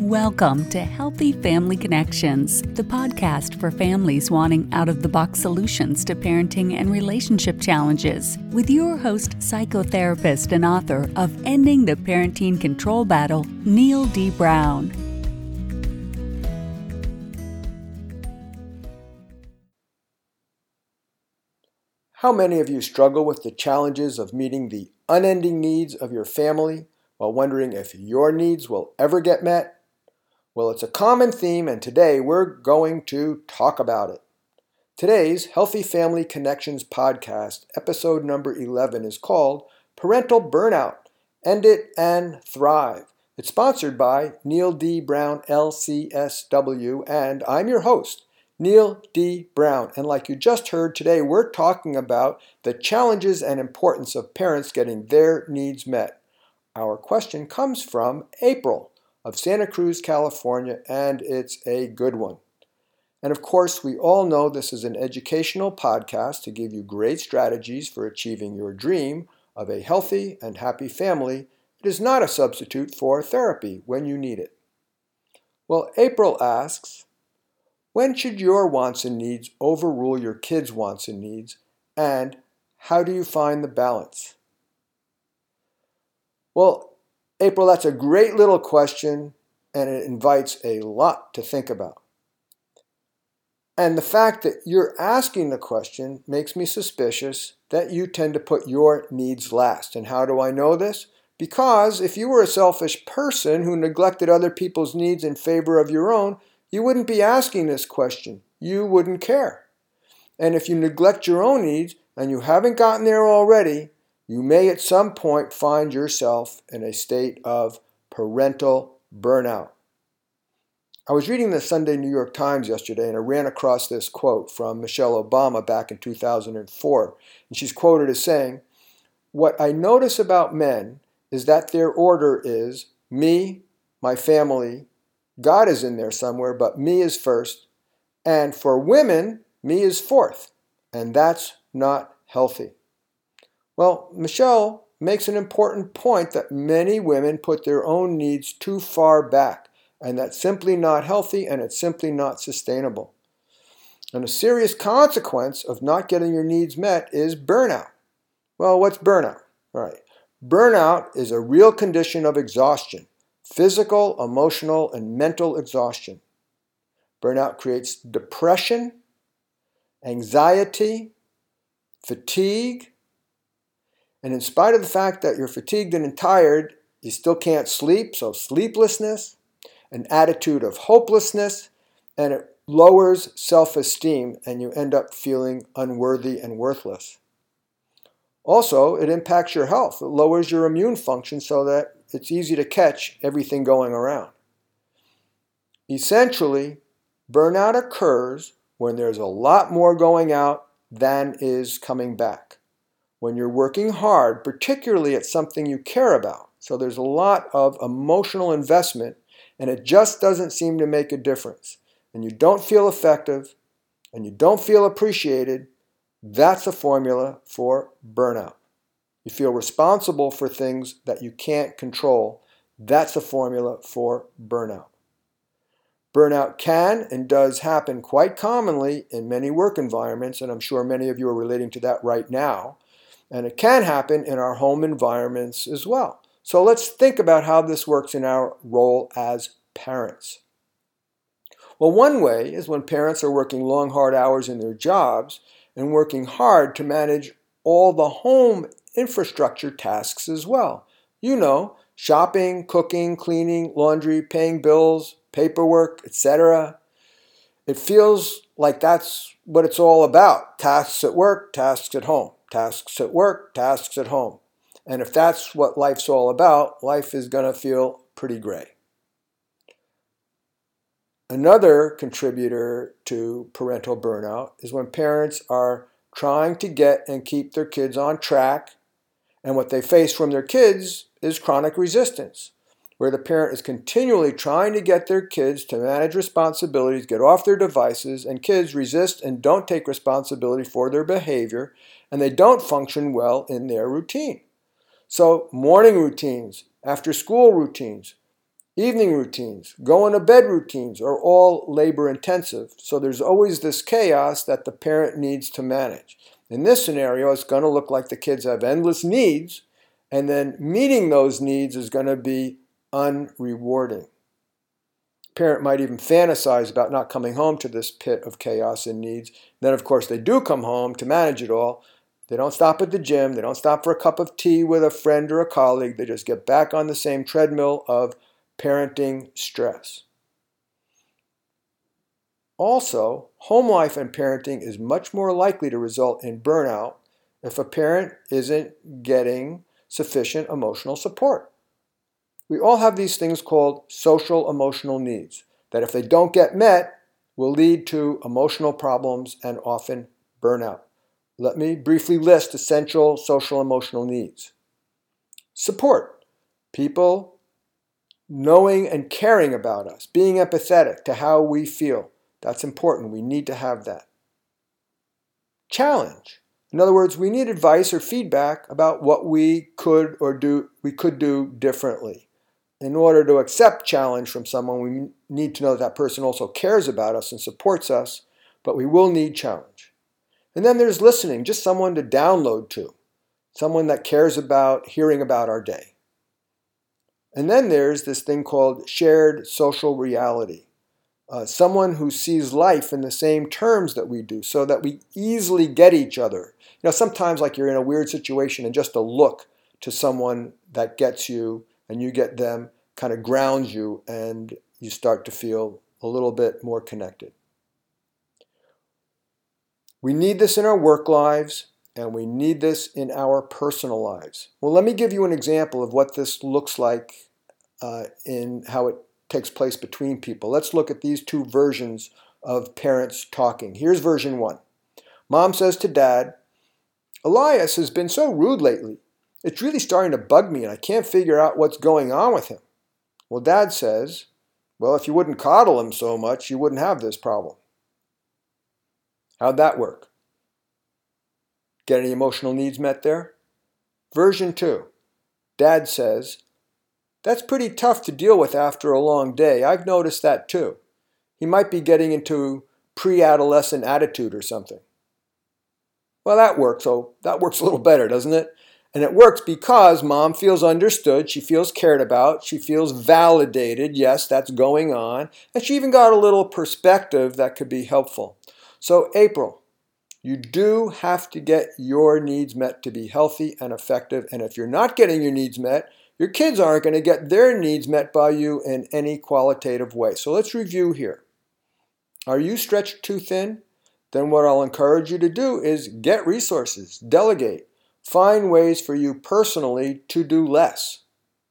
Welcome to Healthy Family Connections, the podcast for families wanting out-of-the-box solutions to parenting and relationship challenges, with your host, psychotherapist and author of Ending the Parenting Control Battle, Neil D. Brown. How many of you struggle with the challenges of meeting the unending needs of your family while wondering if your needs will ever get met? Well, it's a common theme, and today we're going to talk about it. Today's Healthy Family Connections podcast, episode number 11, is called Parental Burnout, End It and Thrive. It's sponsored by Neil D. Brown, LCSW, and I'm your host, Neil D. Brown. And like you just heard, today we're talking about the challenges and importance of parents getting their needs met. Our question comes from April of Santa Cruz, California, and it's a good one. And of course, we all know this is an educational podcast to give you great strategies for achieving your dream of a healthy and happy family. It is not a substitute for therapy when you need it. Well, April asks, when should your wants and needs overrule your kids' wants and needs, and how do you find the balance? Well, April, that's a great little question, and it invites a lot to think about. And the fact that you're asking the question makes me suspicious that you tend to put your needs last. And how do I know this? Because if you were a selfish person who neglected other people's needs in favor of your own, you wouldn't be asking this question. You wouldn't care. And if you neglect your own needs and you haven't gotten there already, you may at some point find yourself in a state of parental burnout. I was reading the Sunday New York Times yesterday, and I ran across this quote from Michelle Obama back in 2004. And she's quoted as saying, "What I notice about men is that their order is me, my family, God is in there somewhere, but me is first. And for women, me is fourth. And that's not healthy." Well, Michelle makes an important point that many women put their own needs too far back, and that's simply not healthy and it's simply not sustainable. And a serious consequence of not getting your needs met is burnout. Well, what's burnout? All right. Burnout is a real condition of exhaustion. Physical, emotional, and mental exhaustion. Burnout creates depression, anxiety, fatigue, and in spite of the fact that you're fatigued and tired, you still can't sleep, so sleeplessness, an attitude of hopelessness, and it lowers self-esteem, and you end up feeling unworthy and worthless. Also, it impacts your health. It lowers your immune function so that it's easy to catch everything going around. Essentially, burnout occurs when there's a lot more going out than is coming back. When you're working hard, particularly at something you care about. So there's a lot of emotional investment, and it just doesn't seem to make a difference. And you don't feel effective, and you don't feel appreciated. That's a formula for burnout. You feel responsible for things that you can't control. That's a formula for burnout. Burnout can and does happen quite commonly in many work environments, and I'm sure many of you are relating to that right now. And it can happen in our home environments as well. So let's think about how this works in our role as parents. Well, one way is when parents are working long, hard hours in their jobs and working hard to manage all the home infrastructure tasks as well. You know, shopping, cooking, cleaning, laundry, paying bills, paperwork, etc. It feels like that's what it's all about. Tasks at work, tasks at home. Tasks at work, tasks at home. And if that's what life's all about, life is going to feel pretty gray. Another contributor to parental burnout is when parents are trying to get and keep their kids on track, and what they face from their kids is chronic resistance, where the parent is continually trying to get their kids to manage responsibilities, get off their devices, and kids resist and don't take responsibility for their behavior, and they don't function well in their routine. So morning routines, after school routines, Evening routines, going to bed routines are all labor intensive, so there's always this chaos that the parent needs to manage. In this scenario, it's going to look like the kids have endless needs, and then meeting those needs is going to be unrewarding. Parent might even fantasize about not coming home to this pit of chaos and needs. Then, of course, they do come home to manage it all. They don't stop at the gym. They don't stop for a cup of tea with a friend or a colleague. They just get back on the same treadmill of parenting stress. Also, home life and parenting is much more likely to result in burnout if a parent isn't getting sufficient emotional support. We all have these things called social emotional needs that if they don't get met will lead to emotional problems and often burnout. Let me briefly list essential social emotional needs. Support. People knowing and caring about us, being empathetic to how we feel. That's important. We need to have that. Challenge. In other words, we need advice or feedback about what we could do differently. In order to accept challenge from someone, we need to know that person also cares about us and supports us, but we will need challenge. And then there's listening, just someone to download to, someone that cares about hearing about our day. And then there's this thing called shared social reality. Someone who sees life in the same terms that we do so that we easily get each other. Sometimes like you're in a weird situation and just a look to someone that gets you and you get them kind of grounds you and you start to feel a little bit more connected. We need this in our work lives and we need this in our personal lives. Well, let me give you an example of what this looks like in how it takes place between people. Let's look at these two versions of parents talking. Here's version 1. Mom says to Dad, "Elias has been so rude lately. It's really starting to bug me and I can't figure out what's going on with him." Well, Dad says, "Well, if you wouldn't coddle him so much, you wouldn't have this problem." How'd that work? Get any emotional needs met there? Version 2. Dad says, "That's pretty tough to deal with after a long day. I've noticed that too. He might be getting into pre-adolescent attitude or something." Well, that works a little better, doesn't it? And it works because Mom feels understood, she feels cared about, she feels validated. Yes, that's going on. And she even got a little perspective that could be helpful. So, April, you do have to get your needs met to be healthy and effective. And if you're not getting your needs met, your kids aren't going to get their needs met by you in any qualitative way. So let's review here. Are you stretched too thin? Then what I'll encourage you to do is get resources, delegate, find ways for you personally to do less.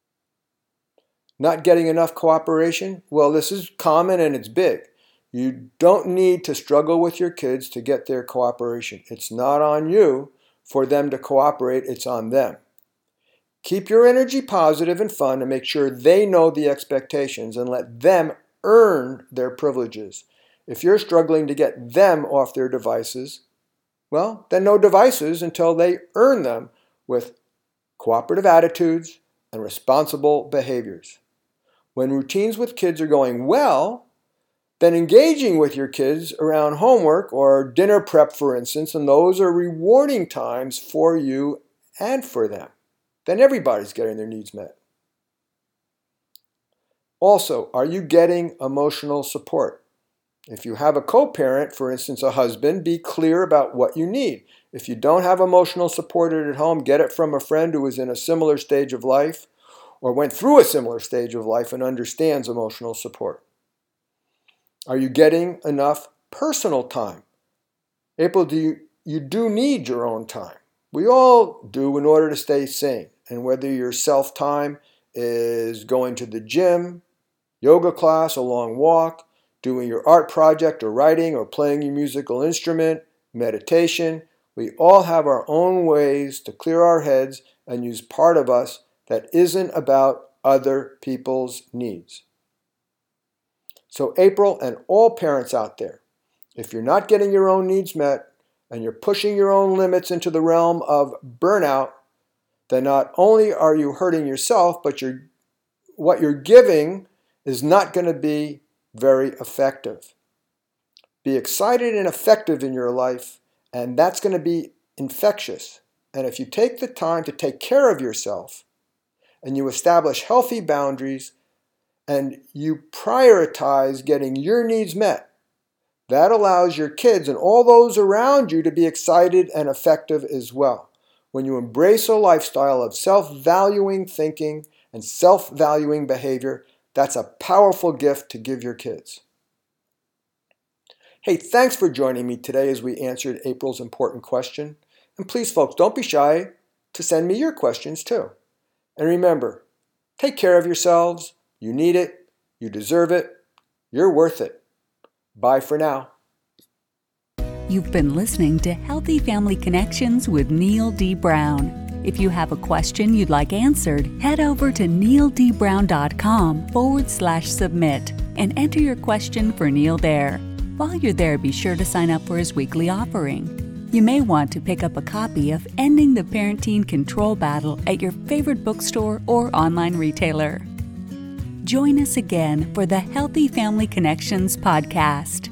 Not getting enough cooperation? Well, this is common and it's big. You don't need to struggle with your kids to get their cooperation. It's not on you for them to cooperate, it's on them. Keep your energy positive and fun and make sure they know the expectations and let them earn their privileges. If you're struggling to get them off their devices, well, then no devices until they earn them with cooperative attitudes and responsible behaviors. When routines with kids are going well, then engaging with your kids around homework or dinner prep, for instance, and those are rewarding times for you and for them. Then everybody's getting their needs met. Also, are you getting emotional support? If you have a co-parent, for instance, a husband, be clear about what you need. If you don't have emotional support at home, get it from a friend who is in a similar stage of life or went through a similar stage of life and understands emotional support. Are you getting enough personal time? April, you do need your own time. We all do in order to stay sane. And whether your self-time is going to the gym, yoga class, a long walk, doing your art project or writing or playing your musical instrument, meditation, we all have our own ways to clear our heads and use part of us that isn't about other people's needs. So April and all parents out there, if you're not getting your own needs met and you're pushing your own limits into the realm of burnout, then not only are you hurting yourself, but what you're giving is not going to be very effective. Be excited and effective in your life, and that's going to be infectious. And if you take the time to take care of yourself, and you establish healthy boundaries, and you prioritize getting your needs met, that allows your kids and all those around you to be excited and effective as well. When you embrace a lifestyle of self-valuing thinking and self-valuing behavior, that's a powerful gift to give your kids. Hey, thanks for joining me today as we answered April's important question. And please, folks, don't be shy to send me your questions too. And remember, take care of yourselves. You need it. You deserve it. You're worth it. Bye for now. You've been listening to Healthy Family Connections with Neil D. Brown. If you have a question you'd like answered, head over to neildbrown.com/submit and enter your question for Neil there. While you're there, be sure to sign up for his weekly offering. You may want to pick up a copy of Ending the Parent-Teen Control Battle at your favorite bookstore or online retailer. Join us again for the Healthy Family Connections podcast.